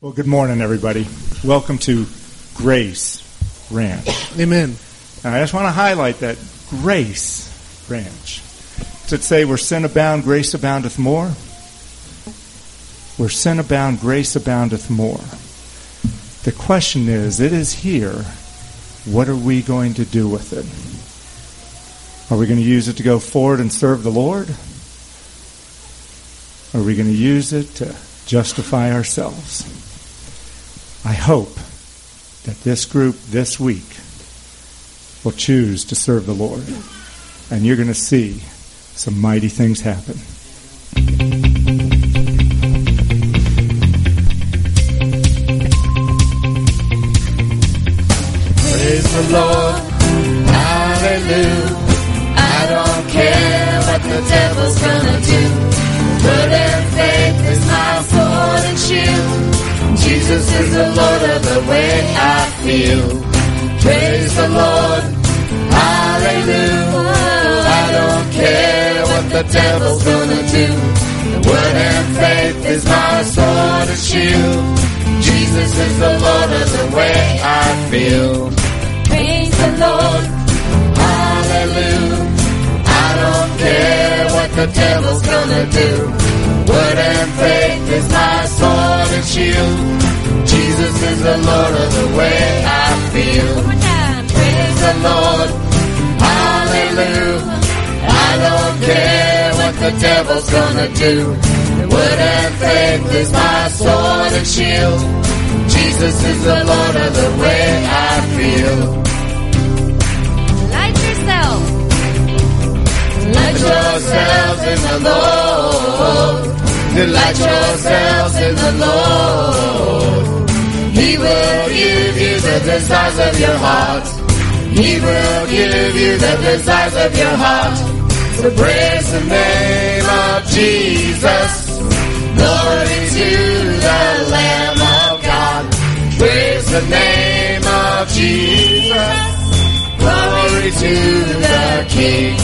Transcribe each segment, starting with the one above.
Well, good morning, everybody. Welcome to Grace Ranch. Amen. Now, I just want to highlight that Grace Ranch. Does it say where sin abound, grace aboundeth more? Where sin abound, grace aboundeth more. The question is, it is here. What are we going to do with it? Are we going to use it to go forward and serve the Lord? Are we going to use it to justify ourselves? I hope that this group this week will choose to serve the Lord. And you're going to see some mighty things happen. Praise the Lord, hallelujah. I don't care what the devil's gonna do. Word and faith is my sword and shield. Jesus is the Lord of the way I feel. Praise the Lord, hallelujah. I don't care what the devil's gonna do. Word and faith is my sword and shield. Jesus is the Lord of the way I feel. Praise the Lord, hallelujah. I don't care what the devil's gonna do. Word and faith is my sword and shield. Jesus is the Lord of the way I feel. One more time. Praise the Lord, hallelujah. I don't care what the devil's gonna do. Word and faith is my sword and shield. Jesus is the Lord of the way I feel. Light yourself. Light yourselves in the Lord. Delight yourselves in the Lord. He will give you the desires of your heart. He will give you the desires of your heart. So praise the name of Jesus. Glory to the Lamb of God. Praise the name of Jesus. Glory to the King.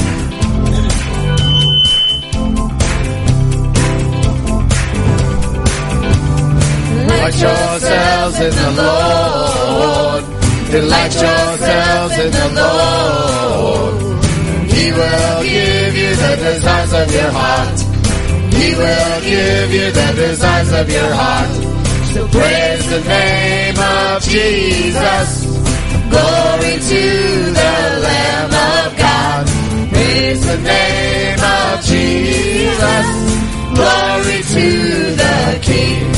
Delight yourselves in the Lord. Delight yourselves in the Lord. He will give you the desires of your heart. He will give you the desires of your heart. So praise the name of Jesus. Glory to the Lamb of God. Praise the name of Jesus. Glory to the King.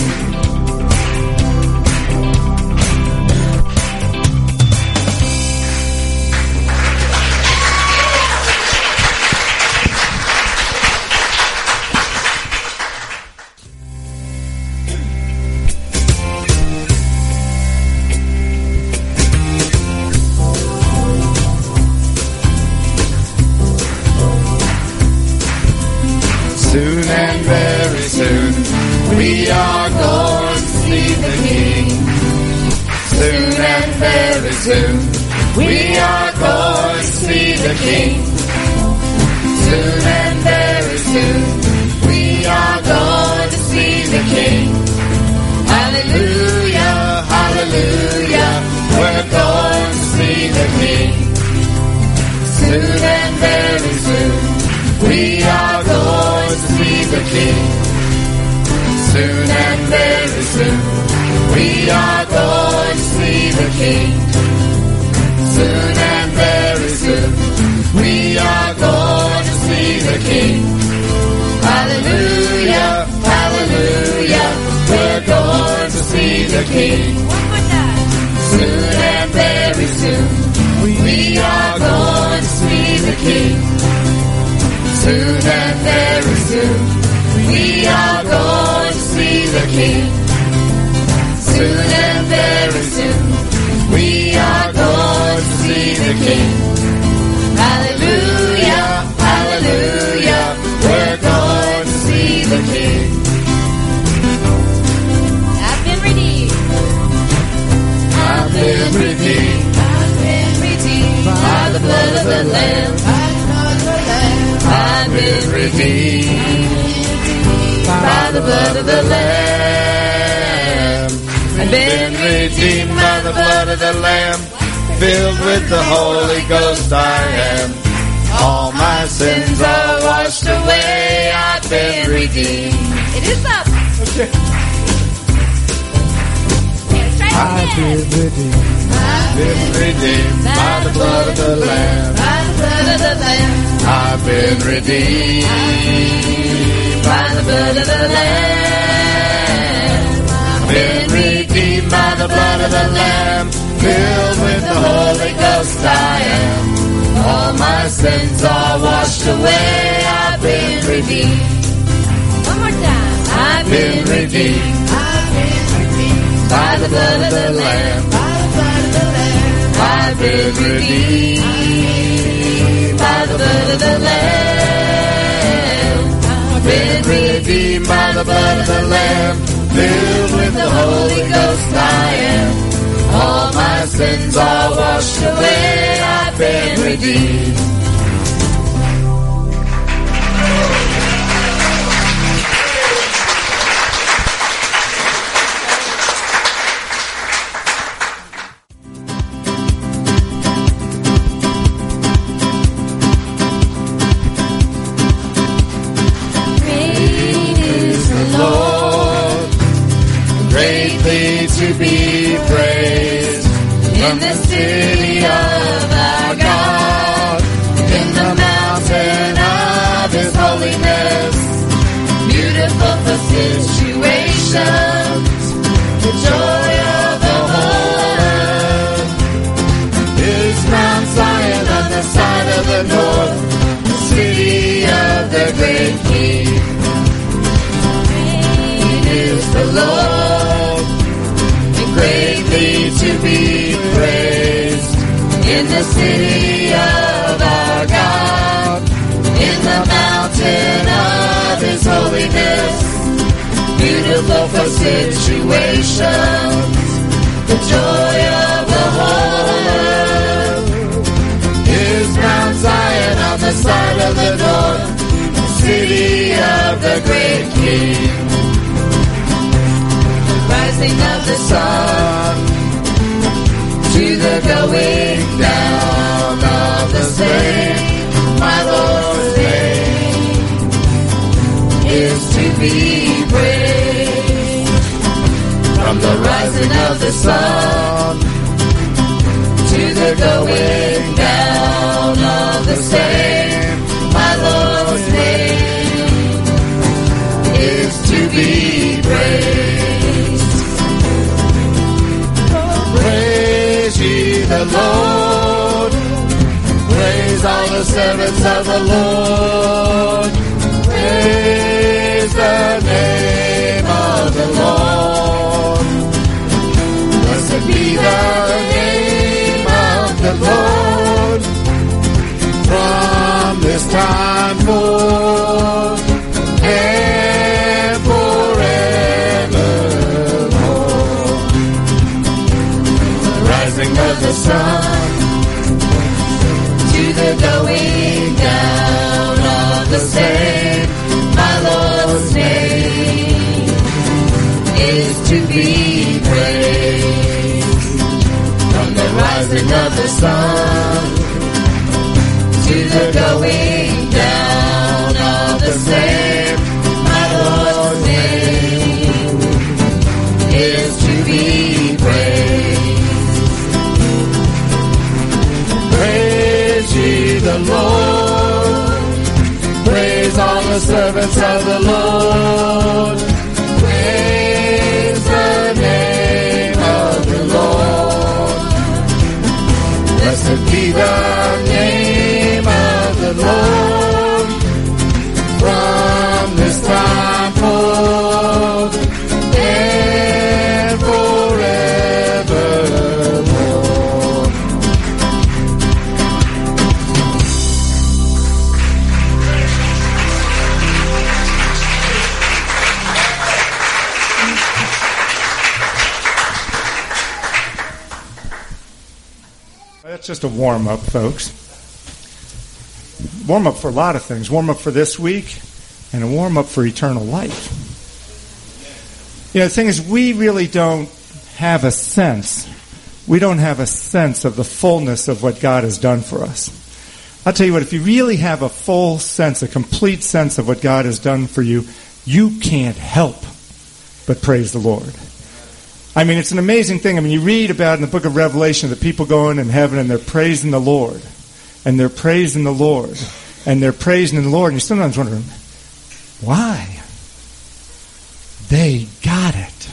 Soon and very soon, we are going to see the King. Soon and very soon, we are going to see the King. Soon and very soon, we are going to see the King. Hallelujah, hallelujah, we're going to see the King. Soon and very soon, we are going to see the King. Soon and very soon, we are going to see the King. Soon and very soon, we are going to see the King. Hallelujah, hallelujah, we're going to see the King. One more time. Soon and very soon, we are going to see the King. Soon and very soon, we are going to see the King. Soon and very soon, we are going to see the King. Hallelujah, hallelujah, we're going to see the King. I've been redeemed. I've been redeemed. I've been redeemed by the blood of the Lamb. I've been redeemed by the blood of the Lamb. I've been redeemed by the blood of the Lamb. Filled with the Holy Ghost I am. All my sins are washed away. I've been redeemed. It is up. Okay. I've been redeemed. I've been redeemed by the blood of the Lamb. By the blood of the Lamb. I've been redeemed by the blood of the Lamb. I've been redeemed by the blood of the Lamb. Filled with the Holy Ghost I am. All my sins are washed away. I've been redeemed. One more time. I've been redeemed. I've been redeemed. By the blood of the Lamb. By the blood of the Lamb. I've been redeemed. By the blood of the Lamb. I've been redeemed by the blood of the Lamb. Filled with the Holy Ghost I am. All my sins are washed away. I've been redeemed. Great is the Lord, greatly to be praised. In the city of our God, in the mountain of His holiness, beautiful for situations, the joy of the whole earth is Mount Zion on the side of the north, the city of the great King. Great is the Lord, and greatly to be praised. In the city of our God, in the mountain of His holiness, beautiful for situations, the joy of the whole earth is Mount Zion on the side of the north, the city of the great King. The rising of the sun to the going down of the same, my Lord's name is to be praised. From the rising of the sun to the going down of the same, my Lord's name is to be praised. Praise ye the Lord. Praise all the servants of the Lord. Praise the name of the Lord. Blessed be the name of the Lord from this time forth and forevermore. Rising of the sun to the going down of the same, my Lord's name is to be praised. From the rising of the sun to the going down of the same, my Lord's name is to be praised. Praise ye the Lord. Praise all the servants of the Lord. Praise the name of the Lord. Blessed be the name of the Lord from this time forth and forevermore. That's just a warm-up, folks. Warm-up for a lot of things. Warm-up for this week and a warm-up for eternal life. You know, the thing is, we really don't have a sense. We don't have a sense of the fullness of what God has done for us. I'll tell you what, if you really have a full sense, a complete sense of what God has done for you, you can't help but praise the Lord. I mean, it's an amazing thing. I mean, you read about in the book of Revelation that people go in heaven and they're praising the Lord. And they're praising the Lord. And they're praising the Lord. And you're sometimes wondering, why? They got it.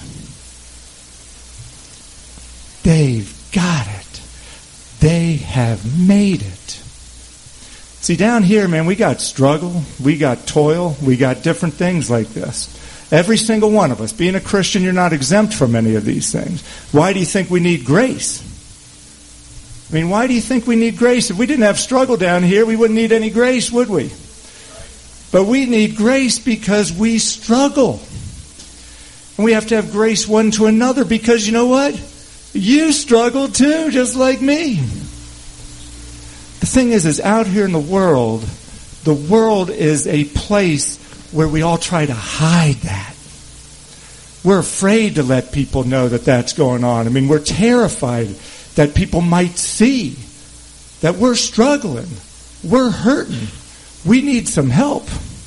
They've got it. They have made it. See, down here, man, we got struggle, we got toil, we got different things like this. Every single one of us. Being a Christian, you're not exempt from any of these things. Why do you think we need grace? I mean, why do you think we need grace? If we didn't have struggle down here, we wouldn't need any grace, would we? But we need grace because we struggle. And we have to have grace one to another because you know what? You struggle too, just like me. The thing is out here in the world is a place where we all try to hide that. We're afraid to let people know that that's going on. I mean, we're terrified that people might see that we're struggling. We're hurting. We need some help.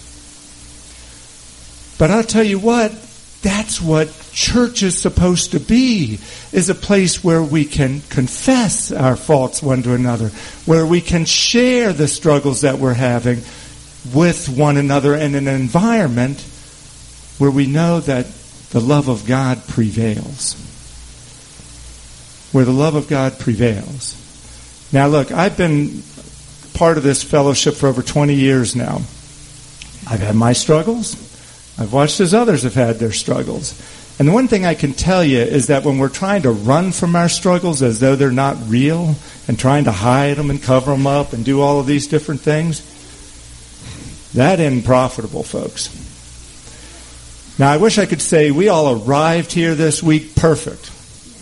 But I'll tell you what, that's what church is supposed to be, is a place where we can confess our faults one to another, where we can share the struggles that we're having with one another in an environment where we know that the love of God prevails. Where the love of God prevails. Now look, I've been part of this fellowship for over 20 years now. I've had my struggles. I've watched as others have had their struggles. And the one thing I can tell you is that when we're trying to run from our struggles as though they're not real and trying to hide them and cover them up and do all of these different things, that isn't profitable, folks. Now, I wish I could say we all arrived here this week perfect.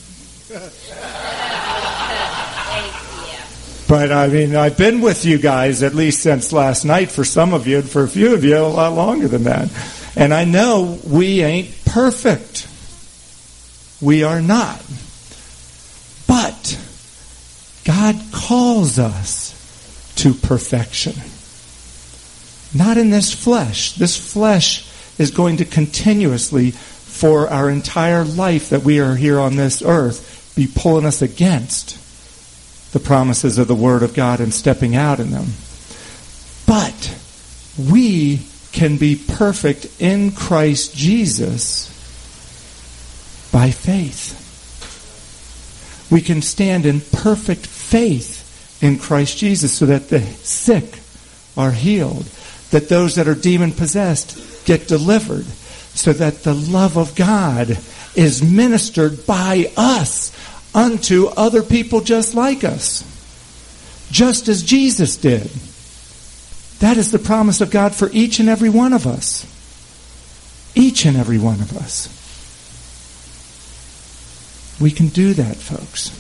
But, I mean, I've been with you guys at least since last night for some of you, and for a few of you, a lot longer than that. And I know we ain't perfect. We are not. But God calls us to perfection. Not in this flesh. This flesh is going to continuously, for our entire life that we are here on this earth, be pulling us against the promises of the Word of God and stepping out in them. But we can be perfect in Christ Jesus by faith. We can stand in perfect faith in Christ Jesus so that the sick are healed, that those that are demon-possessed get delivered, so that the love of God is ministered by us unto other people just like us, just as Jesus did. That is the promise of God for each and every one of us. Each and every one of us. We can do that, folks.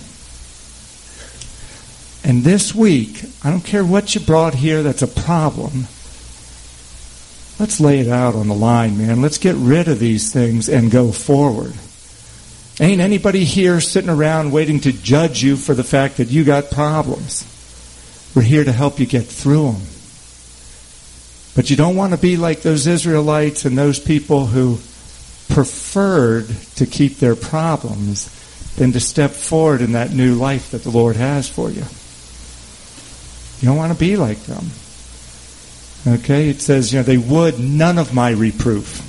And this week, I don't care what you brought here that's a problem. Let's lay it out on the line, man. Let's get rid of these things and go forward. Ain't anybody here sitting around waiting to judge you for the fact that you got problems. We're here to help you get through them. But you don't want to be like those Israelites and those people who preferred to keep their problems than to step forward in that new life that the Lord has for you. You don't want to be like them. Okay? It says, they would none of my reproof.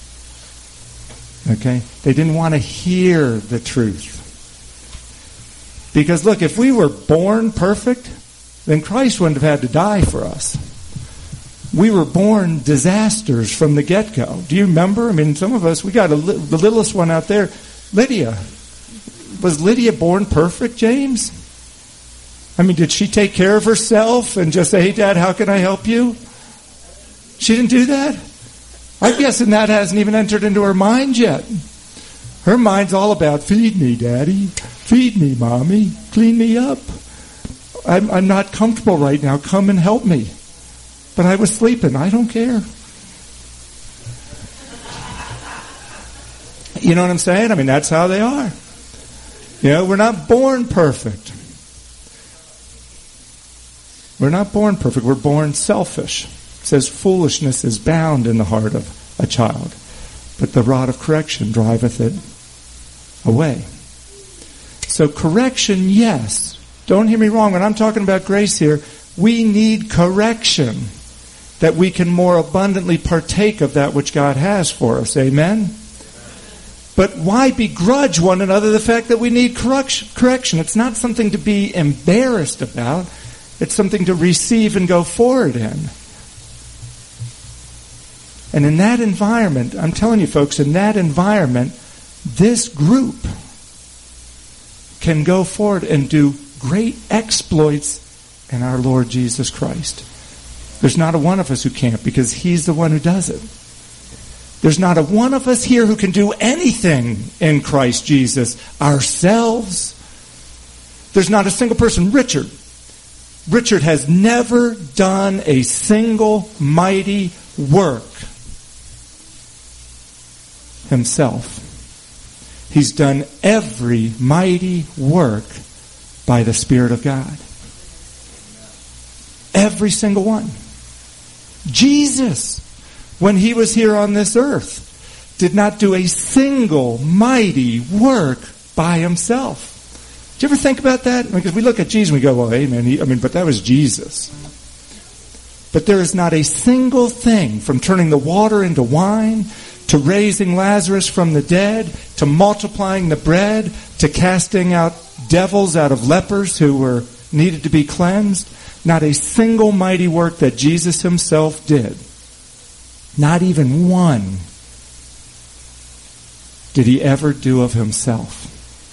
Okay? They didn't want to hear the truth. Because look, if we were born perfect, then Christ wouldn't have had to die for us. We were born disasters from the get-go. Do you remember? I mean, some of us, we got the littlest one out there, Lydia. Was Lydia born perfect, James? I mean, did she take care of herself and just say, hey, Dad, how can I help you? She didn't do that? I'm guessing that hasn't even entered into her mind yet. Her mind's all about, feed me, Daddy. Feed me, Mommy. Clean me up. I'm not comfortable right now. Come and help me. But I was sleeping. I don't care. You know what I'm saying? I mean, that's how they are. We're not born perfect. We're not born perfect. We're born selfish. It says foolishness is bound in the heart of a child, but the rod of correction driveth it away. So correction, yes. Don't hear me wrong. When I'm talking about grace here, we need correction that we can more abundantly partake of that which God has for us. Amen? But why begrudge one another the fact that we need correction? It's not something to be embarrassed about. It's something to receive and go forward in. And in that environment, I'm telling you folks, in that environment, this group can go forward and do great exploits in our Lord Jesus Christ. There's not a one of us who can't, because He's the one who does it. There's not a one of us here who can do anything in Christ Jesus ourselves. There's not a single person. Richard has never done a single mighty work himself. He's done every mighty work by the Spirit of God. Every single one. Jesus, when He was here on this earth, did not do a single mighty work by Himself. Do you ever think about that? Because we look at Jesus and we go, well, amen. But that was Jesus. But there is not a single thing, from turning the water into wine, to raising Lazarus from the dead, to multiplying the bread, to casting out devils out of lepers who needed to be cleansed. Not a single mighty work that Jesus Himself did. Not even one did He ever do of Himself.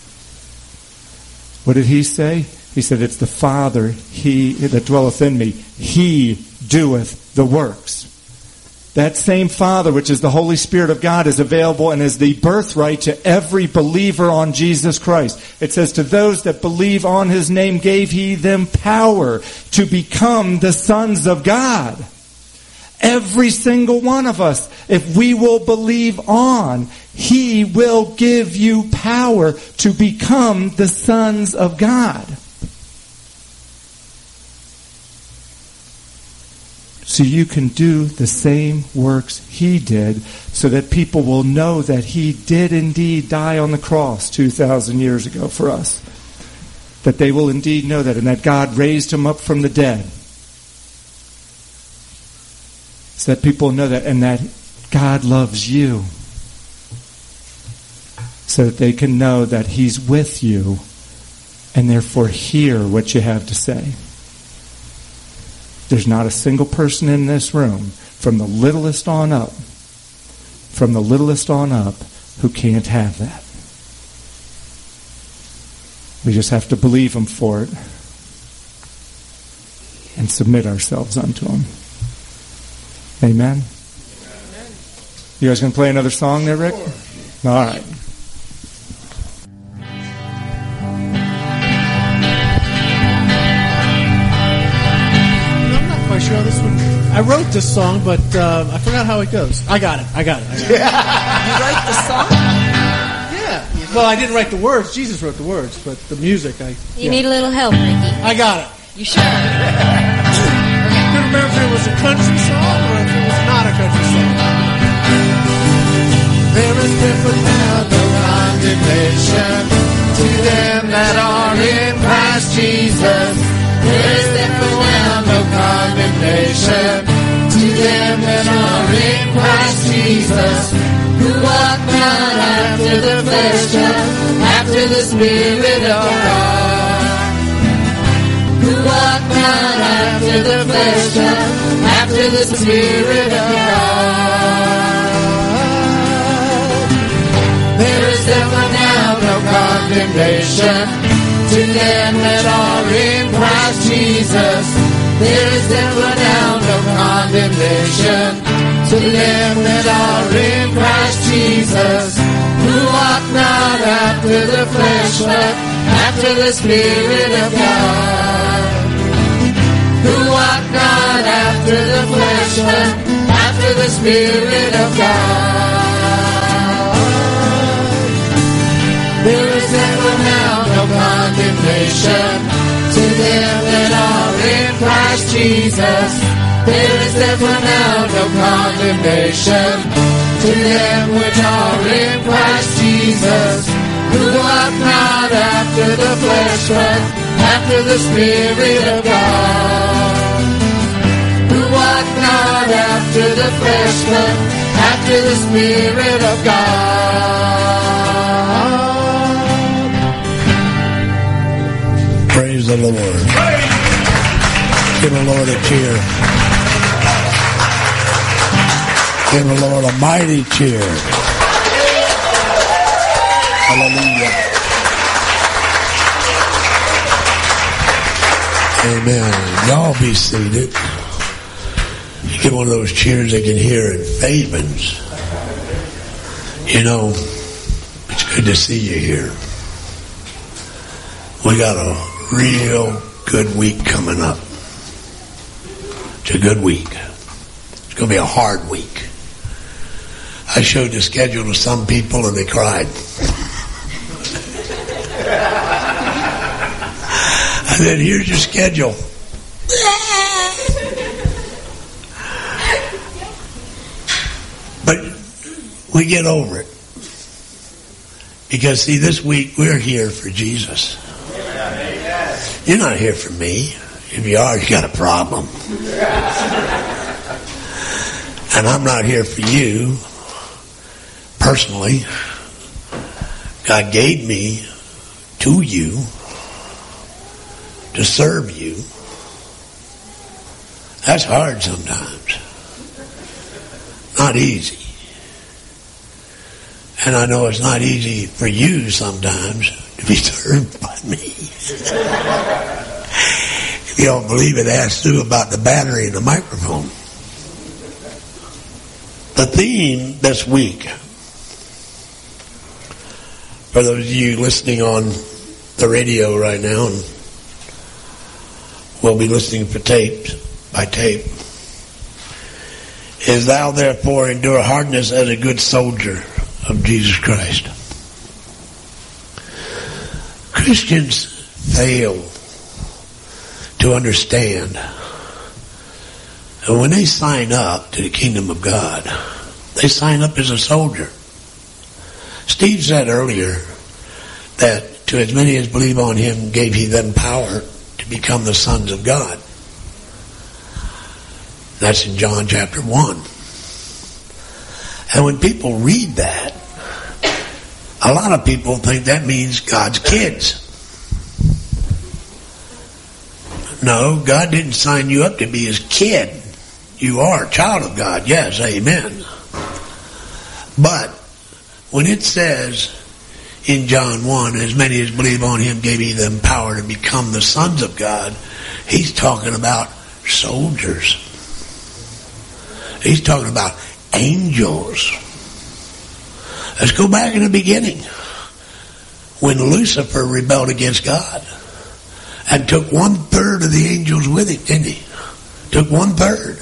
What did He say? He said, it's the Father, He that dwelleth in me. He doeth the works. That same Father, which is the Holy Spirit of God, is available and is the birthright to every believer on Jesus Christ. It says, to those that believe on His name gave He them power to become the sons of God. Every single one of us, if we will believe on, He will give you power to become the sons of God. So you can do the same works He did, so that people will know that He did indeed die on the cross 2,000 years ago for us. That they will indeed know that, and that God raised Him up from the dead. So that people know that, and that God loves you. So that they can know that He's with you, and therefore hear what you have to say. There's not a single person in this room, from the littlest on up, who can't have that. We just have to believe Him for it and submit ourselves unto Him. Amen? You guys going to play another song there, Rick? All right. Sure, this one. I wrote this song, but I forgot how it goes. I got it. You write the song? Yeah. Well, I didn't write the words. Jesus wrote the words, but the music, You need a little help, Ricky. I got it. You sure? I couldn't remember if it was a country song or if it was not a country song. There is therefore now no condemnation to them that are in Christ Jesus. There is therefore now no condemnation to them that are in Christ Jesus, who walk not after the flesh, but after the Spirit of God. Who walk not after the flesh, but after the Spirit of God. There is therefore now no condemnation to them that are in Christ Jesus. There is therefore now no condemnation to them that are in Christ Jesus, who walk not after the flesh, but after the Spirit of God. Who walk not after the flesh, but after the Spirit of God. There is therefore now no condemnation to them that are in Christ Jesus. There is therefore now no condemnation to them which are in Christ Jesus, who walk not after the flesh, but after the Spirit of God. Who walk not after the flesh, but after the Spirit of God. Praise the Lord. Give the Lord a cheer. Give the Lord a mighty cheer. Hallelujah. Amen. Y'all be seated. You get one of those cheers they can hear in Fabians. You know, it's good to see you here. We got a real good week coming up. It's a good week. It's going to be a hard week. I showed the schedule to some people and they cried. I said, here's your schedule. But we get over it. Because, see, this week we're here for Jesus. You're not here for me. If you are, you got a problem. And I'm not here for you. Personally, God gave me to you to serve you. That's hard sometimes. Not easy. And I know it's not easy for you sometimes to be served by me. If you don't believe it, ask Sue about the battery and the microphone. The theme this week, for those of you listening on the radio right now, and will be listening by tape, is thou therefore endure hardness as a good soldier of Jesus Christ. Christians fail to understand that when they sign up to the kingdom of God, they sign up as a soldier. Steve said earlier that to as many as believe on him gave he them power to become the sons of God. That's in John chapter 1. And when people read that, a lot of people think that means God's kids. No, God didn't sign you up to be his kid. You are a child of God, yes, amen. But when it says in John 1, as many as believe on him gave he them power to become the sons of God, he's talking about soldiers. He's talking about angels. Let's go back in the beginning when Lucifer rebelled against God and took 1/3 of the angels with him, didn't he? Took 1/3.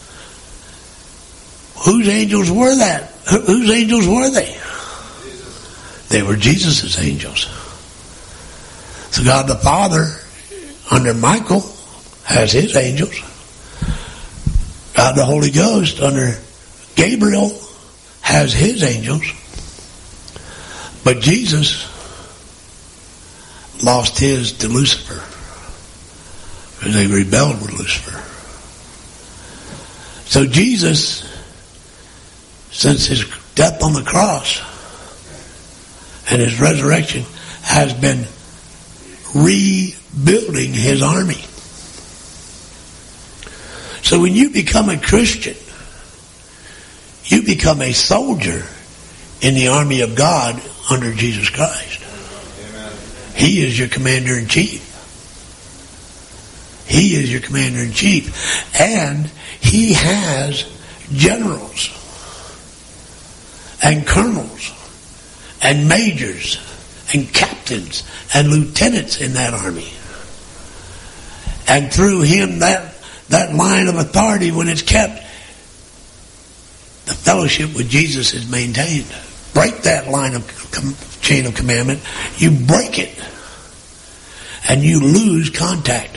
Whose angels were that? Whose angels were they? They were Jesus' angels. So God the Father, under Michael, has his angels. God the Holy Ghost, under Gabriel, has his angels. But Jesus lost his to Lucifer because they rebelled with Lucifer. So Jesus, since his death on the cross and his resurrection, has been rebuilding his army. So when you become a Christian, you become a soldier in the army of God under Jesus Christ. Amen. He is your commander-in-chief. He is your commander-in-chief. And he has generals and colonels and majors and captains and lieutenants in that army. And through him, that line of authority, when it's kept, the fellowship with Jesus is maintained. Break that line of chain of commandment, you break it. And you lose contact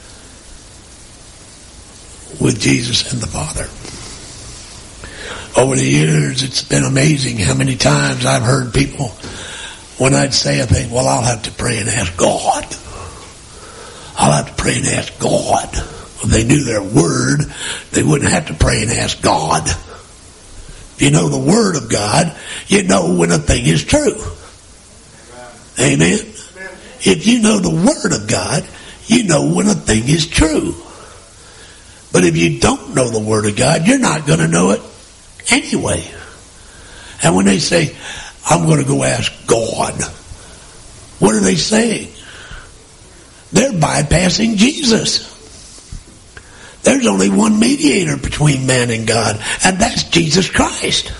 with Jesus and the Father. Over the years, it's been amazing how many times I've heard people, when I'd say a thing, well, I'll have to pray and ask God. I'll have to pray and ask God. If they knew their word, they wouldn't have to pray and ask God. If you know the word of God, you know when a thing is true. Amen? If you know the word of God, you know when a thing is true. But if you don't know the word of God, you're not going to know it anyway. And when they say, I'm going to go ask God, what are they saying? They're bypassing Jesus. There's only one mediator between man and God, and that's Jesus Christ.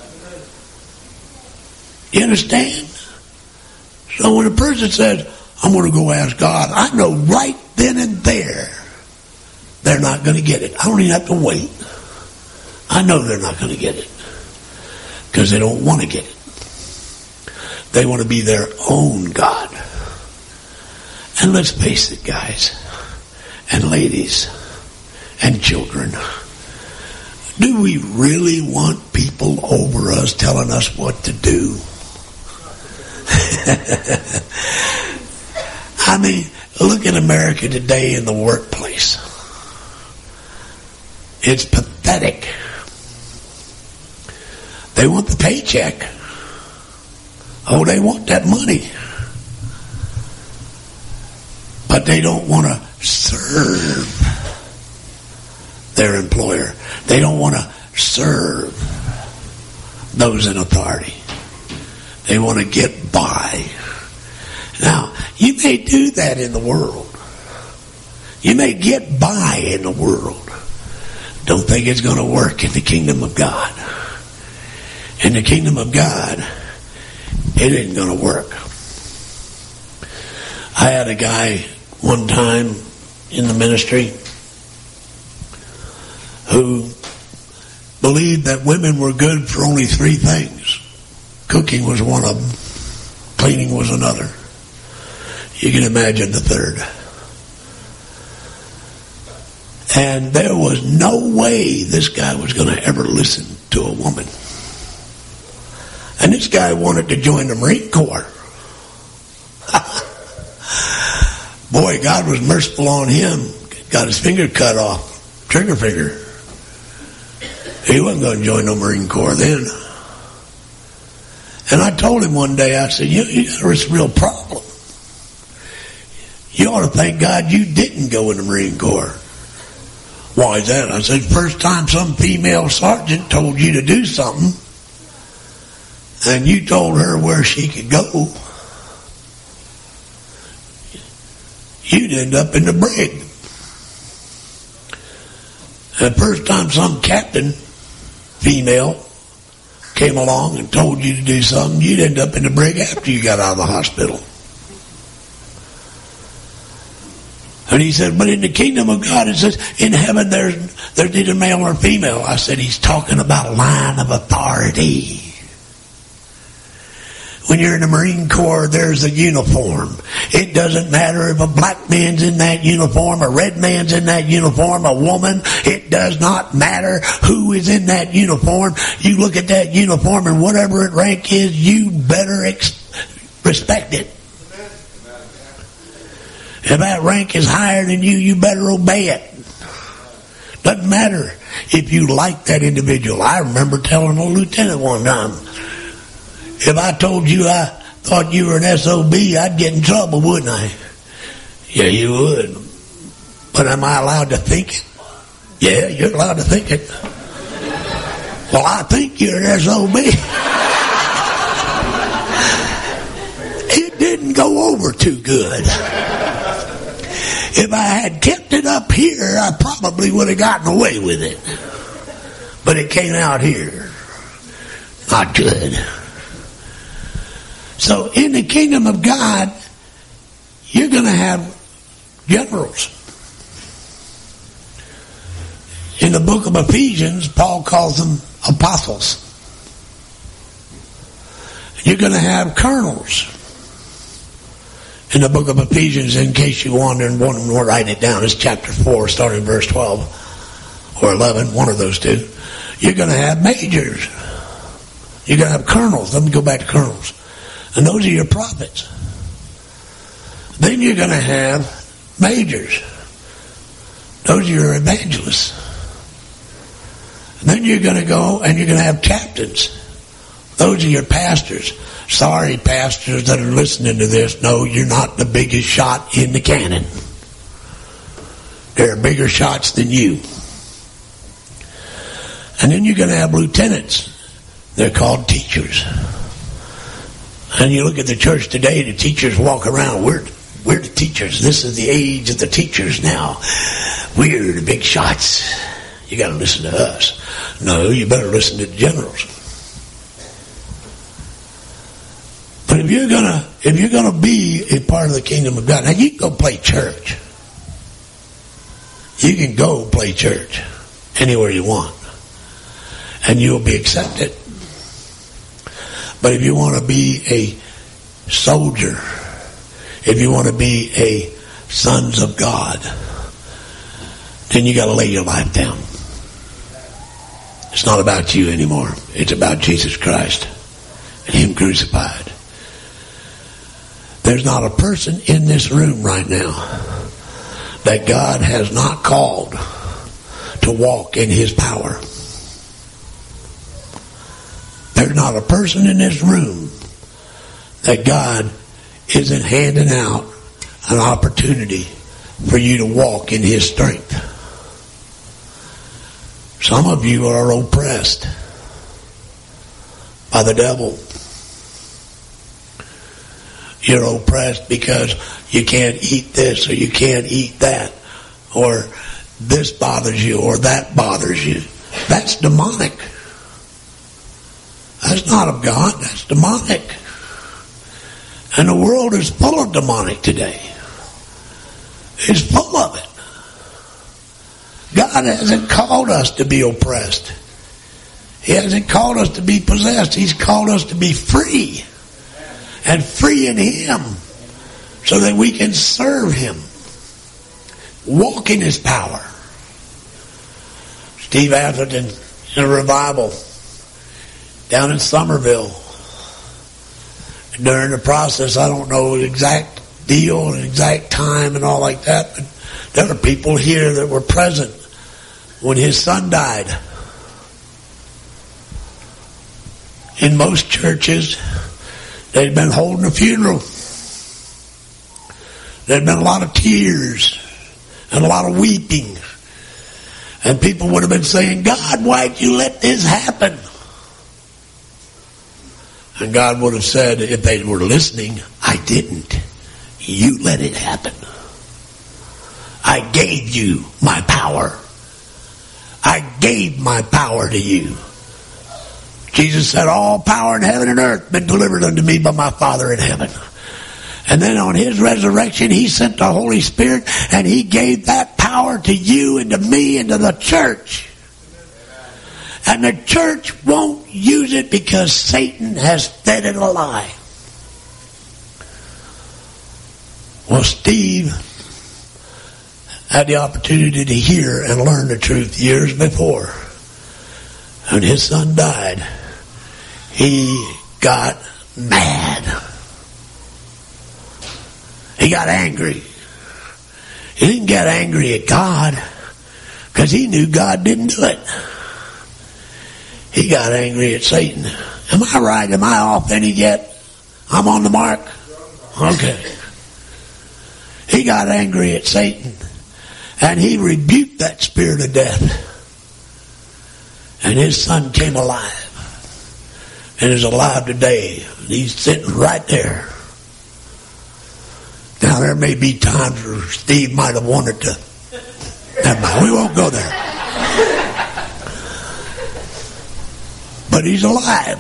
You understand? So when a person says, I'm going to go ask God, I know right then and there they're not going to get it. I don't even have to wait. I know they're not going to get it because they don't want to get it. They want to be their own God. And let's face it, guys and ladies and children, do we really want people over us telling us what to do? I mean, look at America today in the workplace. It's pathetic. They want the paycheck. Oh, they want that money. But they don't want to serve their employer. They don't want to serve those in authority. They want to get by. Now, you may do that in the world. You may get by in the world. Don't think it's going to work in the kingdom of God. In the kingdom of God, it ain't going to work. I had a guy one time in the ministry who believed that women were good for only 3 things. Cooking was one of them. Cleaning was another. You can imagine the third. And there was no way this guy was going to ever listen to a woman. And this guy wanted to join the Marine Corps. Boy, God was merciful on him. Got his finger cut off. Trigger finger. He wasn't going to join no Marine Corps then. And I told him one day, I said, you got a real problem. You ought to thank God you didn't go in the Marine Corps. Why is that? I said, first time some female sergeant told you to do something, and you told her where she could go, you'd end up in the brig. And the first time some captain, female, came along and told you to do something, you'd end up in the brig after you got out of the hospital. And he said, but in the kingdom of God, it says, in heaven there's neither male nor female. I said, he's talking about line of authority. When you're in the Marine Corps, there's a uniform. It doesn't matter if a black man's in that uniform, a red man's in that uniform, a woman. It does not matter who is in that uniform. You look at that uniform and whatever its rank is, you better respect it. If that rank is higher than you, you better obey it. Doesn't matter if you like that individual. I remember telling a lieutenant one time, if I told you I thought you were an SOB, I'd get in trouble, wouldn't I? Yeah, you would. But am I allowed to think it? Yeah, you're allowed to think it. Well, I think you're an SOB. It didn't go over too good. If I had kept it up here, I probably would have gotten away with it. But it came out here. Not good. So in the kingdom of God, you're going to have generals. In the book of Ephesians, Paul calls them apostles. You're going to have colonels. In the book of Ephesians, in case you wander and want to write it down, it's chapter 4, starting verse 12 or 11, one of those two. You're going to have majors. You're going to have colonels. Let me go back to colonels. And those are your prophets. Then you're going to have majors. Those are your evangelists. And then you're going to go and you're going to have captains. Those are your pastors. Sorry, pastors that are listening to this. No, you're not the biggest shot in the cannon. There are bigger shots than you. And then you're going to have lieutenants. They're called teachers. And you look at the church today, the teachers walk around. We're the teachers. This is the age of the teachers now. We're the big shots. You got to listen to us. No, you better listen to the generals. But if you're gonna be a part of the kingdom of God, now you can go play church. You can go play church anywhere you want, and you'll be accepted. But if you want to be a soldier, if you want to be a sons of God, then you got to lay your life down. It's not about you anymore. It's about Jesus Christ and Him crucified. There's not a person in this room right now that God has not called to walk in His power. There's not a person in this room that God isn't handing out an opportunity for you to walk in His strength. Some of you are oppressed by the devil. You're oppressed because you can't eat this or you can't eat that, or this bothers you or that bothers you. That's demonic. That's not of God. That's demonic. And the world is full of demonic today. It's full of it. God hasn't called us to be oppressed. He hasn't called us to be possessed. He's called us to be free. And free in Him, so that we can serve Him, walk in His power. Steve Atherton, in a revival down in Somerville, during the process, I don't know the exact deal and exact time and all like that, but there are people here that were present when his son died. In most churches, they'd been holding a funeral. There'd been a lot of tears and a lot of weeping. And people would have been saying, God, why'd you let this happen? And God would have said, if they were listening, I didn't. You let it happen. I gave you my power. I gave my power to you. Jesus said, all power in heaven and earth been delivered unto me by my Father in heaven. And then on His resurrection, He sent the Holy Spirit, and He gave that power to you and to me and to the church. And the church won't use it because Satan has fed it a lie. Well, Steve had the opportunity to hear and learn the truth years before. When his son died, he got mad. He got angry. He didn't get angry at God because he knew God didn't do it. He got angry at Satan. Am I right? Am I off any yet? I'm on the mark? Okay. He got angry at Satan, and he rebuked that spirit of death. And his son came alive, and is alive today. He's sitting right there. Now, there may be times where Steve might have wanted to. Never mind, we won't go there. But he's alive.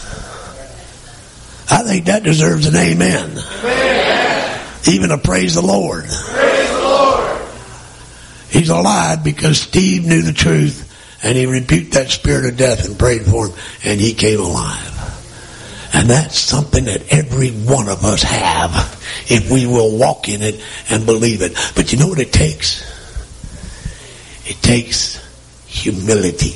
I think that deserves an amen. Even a praise the Lord. Praise the Lord. He's alive because Steve knew the truth, and he rebuked that spirit of death and prayed for him, and he came alive. And that's something that every one of us have if we will walk in it and believe it. But you know what it takes? It takes humility.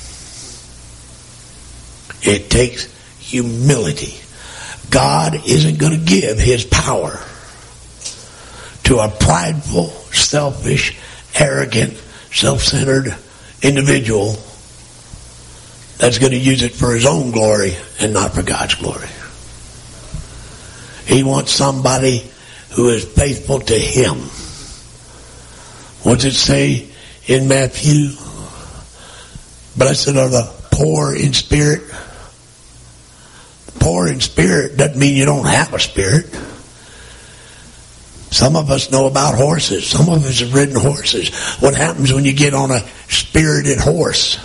It takes humility. God isn't going to give his power to a prideful, selfish, arrogant, self-centered individual that's going to use it for his own glory and not for God's glory. He wants somebody who is faithful to him. What does it say in Matthew? Blessed are the poor in spirit. Poor in spirit doesn't mean you don't have a spirit. Some of us know about horses. Some of us have ridden horses. What happens when you get on a spirited horse?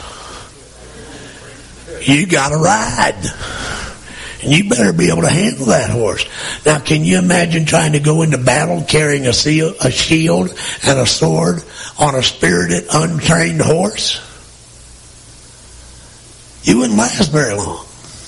You got to ride. And you better be able to handle that horse. Now, can you imagine trying to go into battle carrying a shield and a sword on a spirited, untrained horse? You wouldn't last very long.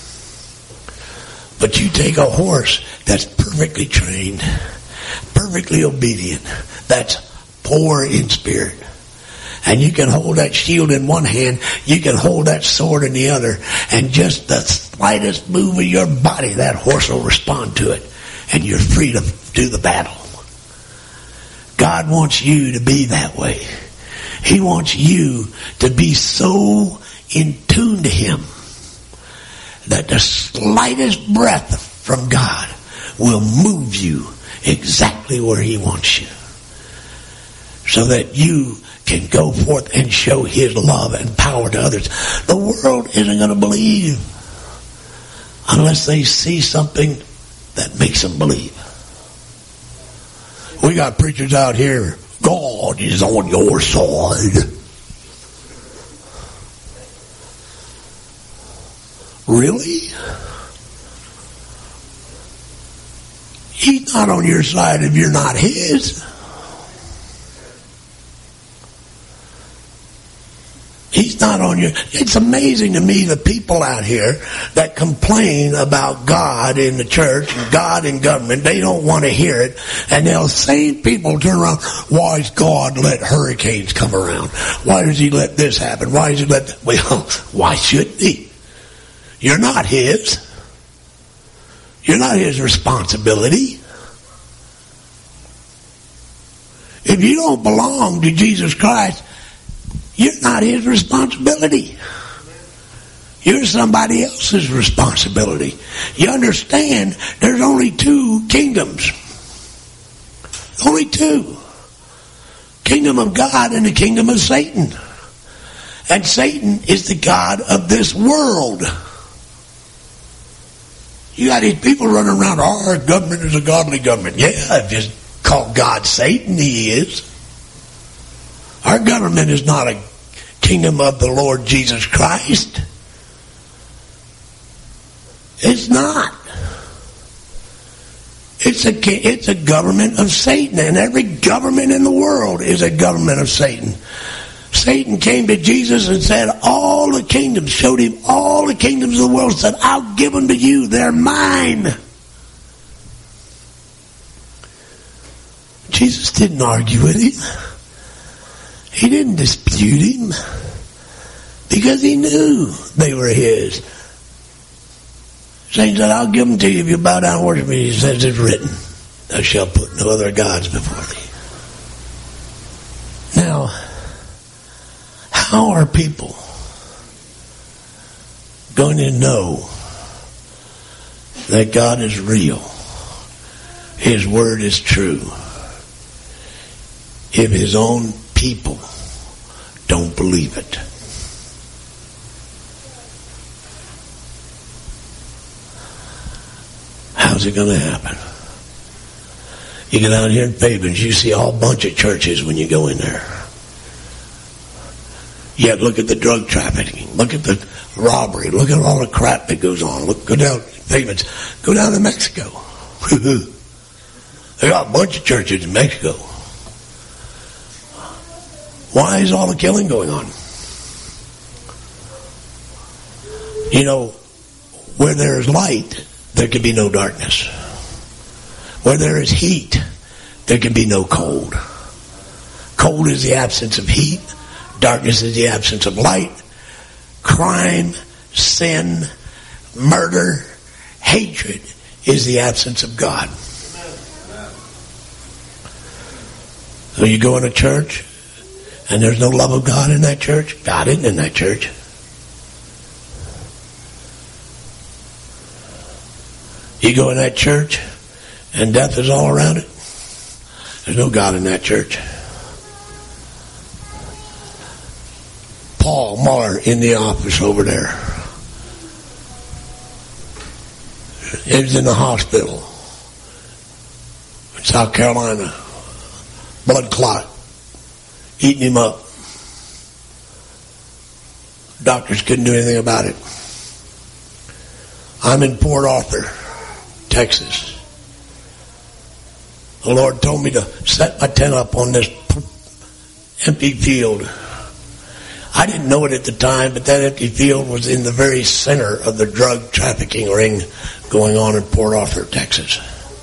But you take a horse that's perfectly trained, perfectly obedient, that's poor in spirit, and you can hold that shield in one hand, you can hold that sword in the other, and just the slightest move of your body, that horse will respond to it, and you're free to do the battle. God wants you to be that way. He wants you to be so in tune to him that the slightest breath from God will move you exactly where he wants you, so that you can go forth and show his love and power to others. The world isn't going to believe unless they see something that makes them believe. We got preachers out here, God is on your side. Really? He's not on your side if you're not his. He's not on your... It's amazing to me the people out here that complain about God in the church and God in government. They don't want to hear it. And they'll same people turn around, why does God let hurricanes come around? Why does he let this happen? Why does he let... Well, why shouldn't he? You're not his. You're not his responsibility. If you don't belong to Jesus Christ, you're not his responsibility. You're somebody else's responsibility. You understand there's only two kingdoms. Only two. Kingdom of God and the kingdom of Satan. And Satan is the god of this world. You got these people running around, our government is a godly government. Yeah, if you call God Satan, he is. Our government is not a kingdom of the Lord Jesus Christ. It's not. It's a government of Satan, and every government in the world is a government of Satan. Satan came to Jesus and said, all the kingdoms, showed him all the kingdoms of the world, said, I'll give them to you, they're mine. Jesus didn't argue with him. He didn't dispute him, because he knew they were his. Satan said, I'll give them to you if you bow down and worship me. He says, it's written, thou shalt put no other gods before thee. Now, how are people going to know that God is real, his word is true, if his own people don't believe it? How's it going to happen? You get out here in Fabens, you see a whole bunch of churches when you go in there. Yet look at the drug trafficking, look at the robbery, look at all the crap that goes on. Go down Fabens, go down to Mexico. They got a bunch of churches in Mexico. Why is all the killing going on? You know, where there's light, there can be no darkness. Where there is heat, there can be no cold. Cold is the absence of heat. Darkness is the absence of light. Crime, sin, murder, hatred is the absence of God. So you go in a church and there's no love of God in that church. God isn't in that church. You go in that church and death is all around it. There's no God in that church. Paul Muller in the office over there. He was in the hospital in South Carolina. Blood clot. Eating him up. Doctors couldn't do anything about it. I'm in Port Arthur, Texas. The Lord told me to set my tent up on this empty field. I didn't know it at the time, but that empty field was in the very center of the drug trafficking ring going on in Port Arthur, Texas.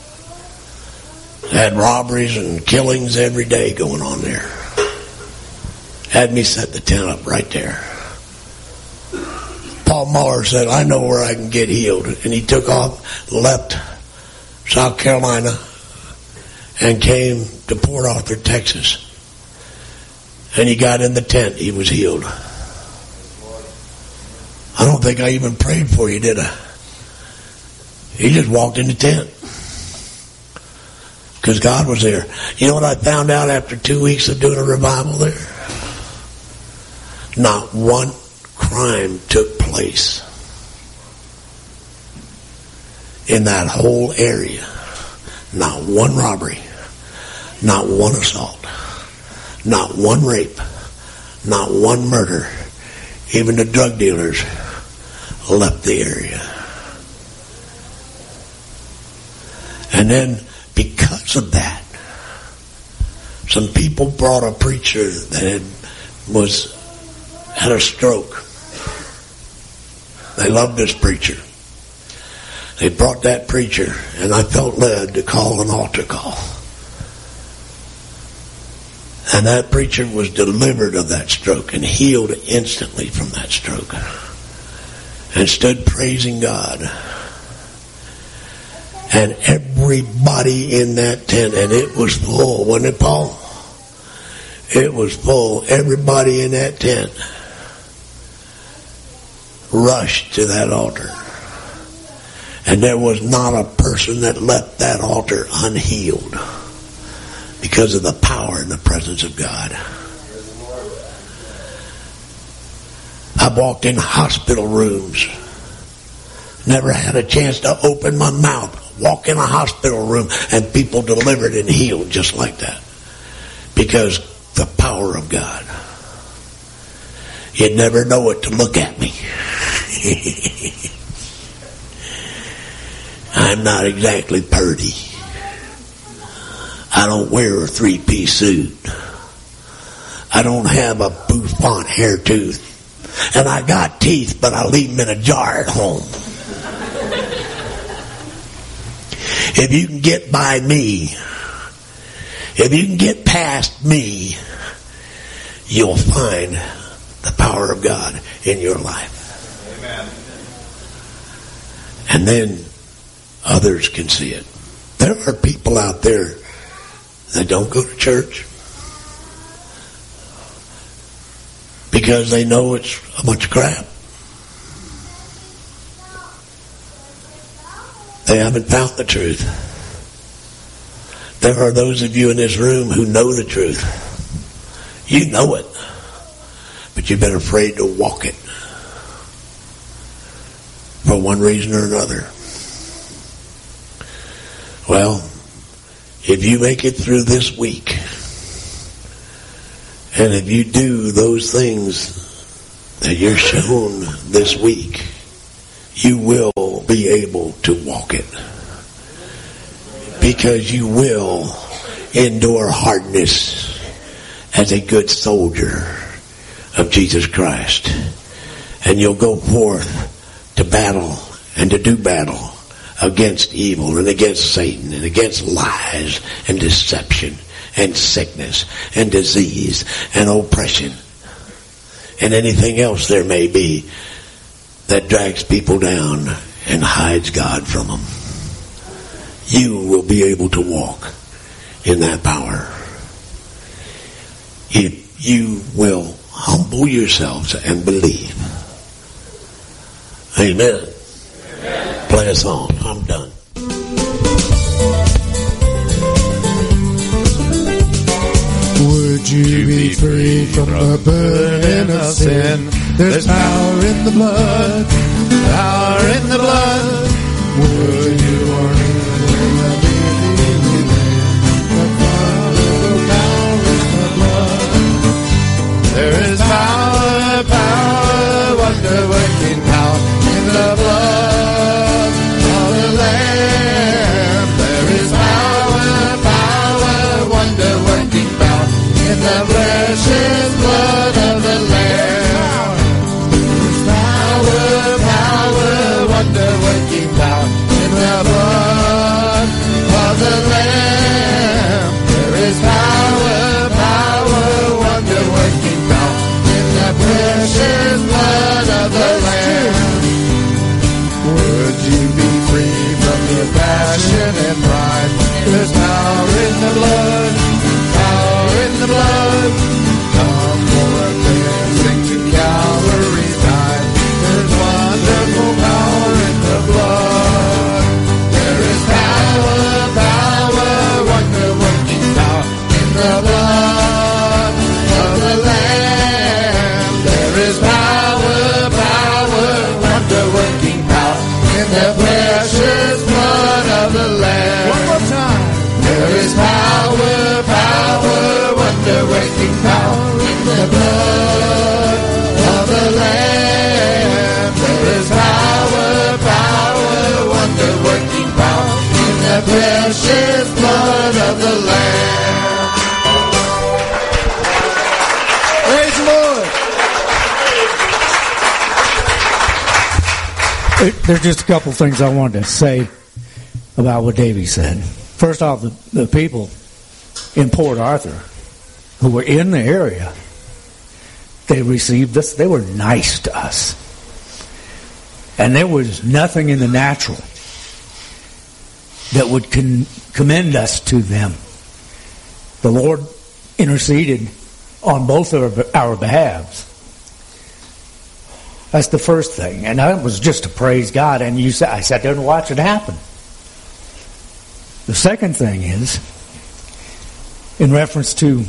Had robberies and killings every day going on there. Had me set the tent up right there. Paul Muller said, I know where I can get healed. And he took off, left South Carolina, and came to Port Arthur, Texas. And he got in the tent. He was healed. I don't think I even prayed for you, did I? He just walked in the tent. Because God was there. You know what I found out after 2 weeks of doing a revival there? Not one crime took place in that whole area. Not one robbery. Not one assault. Not one rape. Not one murder. Even the drug dealers left the area. And then, because of that, some people brought a preacher that had a stroke. They loved this preacher. They brought that preacher, and I felt led to call an altar call. And that preacher was delivered of that stroke and healed instantly from that stroke. And stood praising God. And everybody in that tent, and it was full, wasn't it, Paul? It was full. Everybody in that tent rushed to that altar. And there was not a person that left that altar unhealed because of the power and the presence of God. I walked in hospital rooms. Never had a chance to open my mouth. Walk in a hospital room and people delivered and healed just like that. Because the power of God. You'd never know it to look at me. I'm not exactly purty. I don't wear a three-piece suit. I don't have a bouffant hair tooth. And I got teeth, but I leave them in a jar at home. If you can get by me, if you can get past me, you'll find the power of God in your life. Amen. And then others can see it. There are people out there that don't go to church because they know it's a bunch of crap. They haven't found the truth. There are those of you in this room who know the truth. You know it, but you've been afraid to walk it for one reason or another. Well, if you make it through this week, and if you do those things that you're shown this week, you will be able to walk it. Because you will endure hardness as a good soldier of Jesus Christ. And you'll go forth to battle and to do battle against evil and against Satan and against lies and deception and sickness and disease and oppression and anything else there may be that drags people down and hides God from them. You will be able to walk in that power. If you will humble yourselves and believe. Amen. Amen. Play a song. I'm done. Would you be free from the burden of sin? There's power in the blood, power in the blood. Would you or there is power, power, wonder-working power in the blood of the Lamb. There is power, power, wonder-working power in the precious blood of the Lamb. There's power, power, wonder-working power in the blood of the Lamb. There is power, power, wonder-working precious blood of the Lamb. Would you be free from your passion and pride? There's power in the blood, power in the blood. Come forth and sing to Calvary's tide. There's wonderful power in the blood. There is power, power, wonder-working power in the blood of the Lamb. There is power, power, wonder-working power in the precious blood of the Lamb. One more time. There is power, power, wonder-working power in the blood of the Lamb. There is power, power, wonder-working power in the precious blood of the Lamb. Praise the Lord. There's just a couple things I wanted to say about what Davey said. First off, the people in Port Arthur who were in the area, they received us. They were nice to us. And there was nothing in the natural that would commend us to them. The Lord interceded on both of our behalves. That's the first thing. And that was just to praise God. And I sat there and watched it happen. The second thing is, in reference to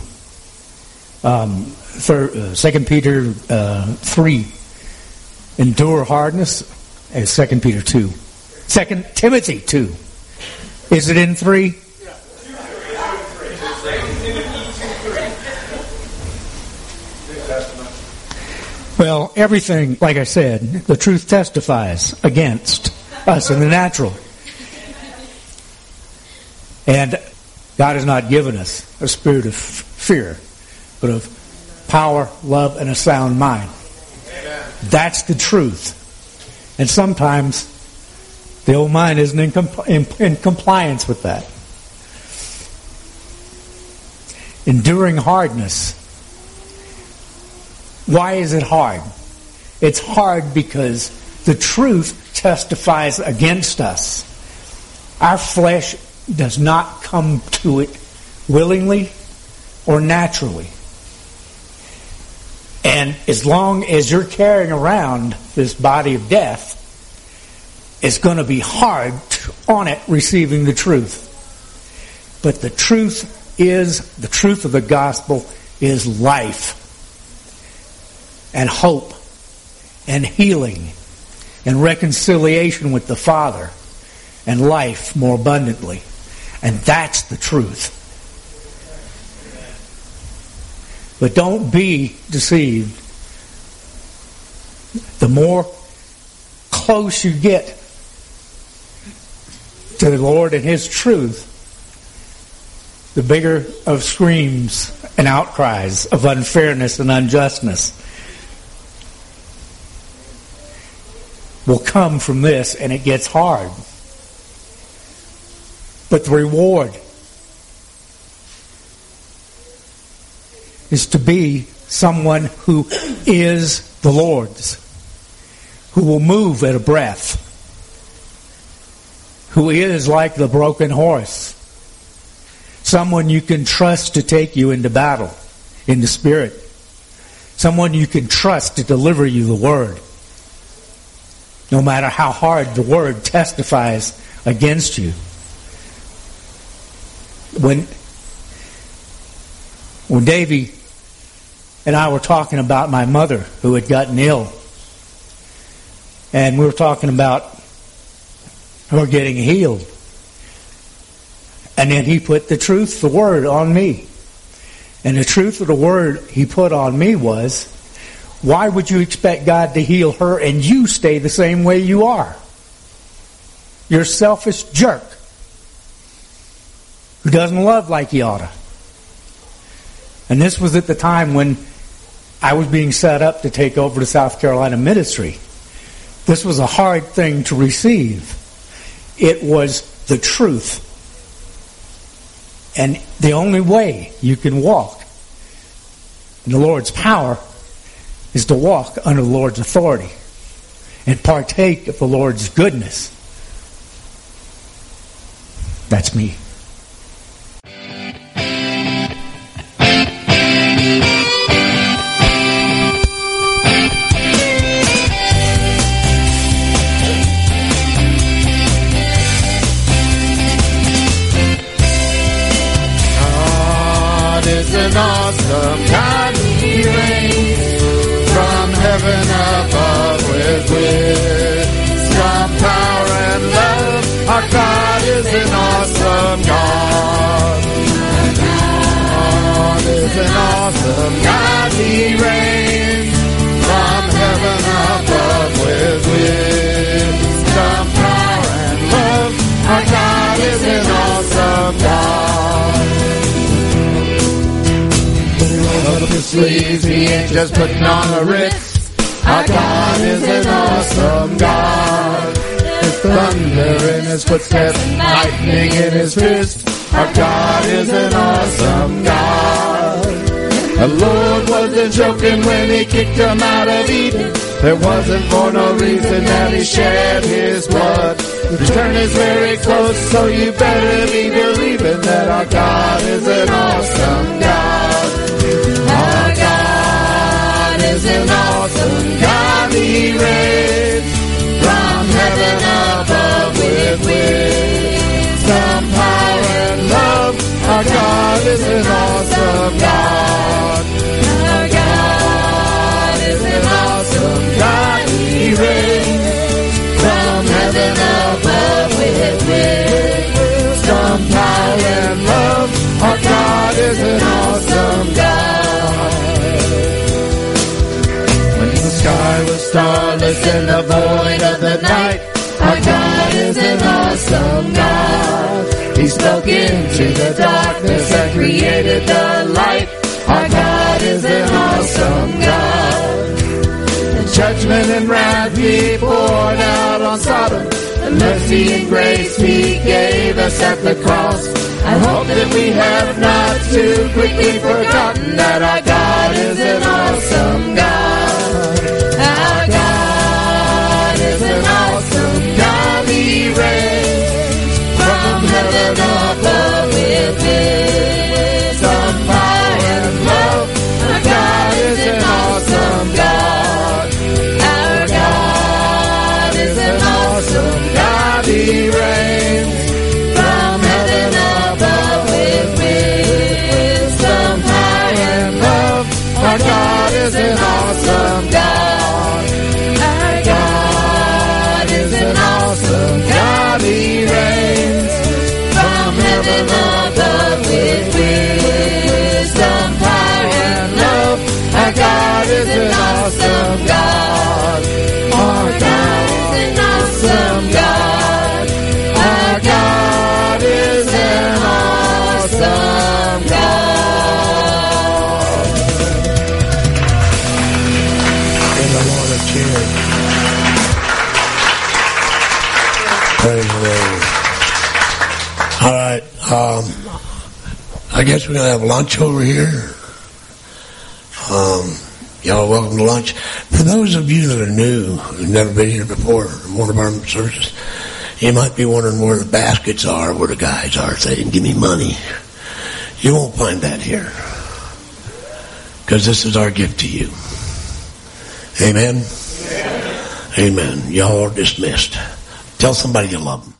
2 Peter 3, endure hardness, as 2 Peter 2. 2 Timothy 2. Is it in 3? Well, everything, like I said, the truth testifies against us in the natural. And God has not given us a spirit of fear, but of power, love, and a sound mind. Amen. That's the truth. And sometimes the old mind isn't in compliance with that. Enduring hardness. Why is it hard? It's hard because the truth testifies against us. Our flesh does not come to it willingly or naturally. And as long as you're carrying around this body of death, it's going to be hard on it receiving the truth. But the truth of the gospel is life and hope and healing and reconciliation with the Father and life more abundantly. And that's the truth. But don't be deceived. The more close you get to the Lord and His truth, the bigger of screams and outcries of unfairness and unjustness will come from this, and it gets hard. But the reward is to be someone who is the Lord's, who will move at a breath, who is like the broken horse, someone you can trust to take you into battle, in the Spirit, someone you can trust to deliver you the Word, no matter how hard the Word testifies against you. When Davy and I were talking about my mother who had gotten ill, and we were talking about her getting healed, and then he put the truth, the Word, on me. And the truth of the Word he put on me was, why would you expect God to heal her and you stay the same way you are? You're a selfish jerk who doesn't love like he ought to. And this was at the time when I was being set up to take over the South Carolina ministry. This was a hard thing to receive. It was the truth. And the only way you can walk in the Lord's power is to walk under the Lord's authority and partake of the Lord's goodness. That's me. An awesome God, He reigns from heaven above with wisdom, power, and love. Our God is an awesome God. God is an awesome God. He reigns from heaven above with wisdom, power, and love. Our God is an awesome God. Up his sleeves, he ain't just putting on a Ritz. Our God is an awesome God. There's thunder in his footsteps, lightning in his fist. Our God is an awesome God. The Lord wasn't joking when he kicked him out of Eden. There wasn't for no reason that he shed his blood. Return is very close, so you better be believing that our God is an awesome God. Our God is an awesome God. He reigns from heaven above with wisdom, power, and love. Our God is an awesome God. Our God is an awesome God. He reigns from heaven above with wisdom, power, and love. Our God is an awesome God. Sky was starless in the void of the night. Our God is an awesome God. He spoke into the darkness and created the light. Our God is an awesome God. The judgment and wrath He poured out on Sodom, the mercy and grace He gave us at the cross. I hope that we have not too quickly forgotten that our God is an awesome God. Our God is an awesome God. He reigns from heaven above with wisdom, power, and love. Our God is an awesome God. Our God is an awesome God. He reigns from heaven above with wisdom, power, I guess we're going to have lunch over here. Y'all are welcome to lunch. For those of you that are new, who've never been here before in one of our services, you might be wondering where the baskets are, where the guys are saying, give me money. You won't find that here. Because this is our gift to you. Amen? Amen. Y'all are dismissed. Tell somebody you love them.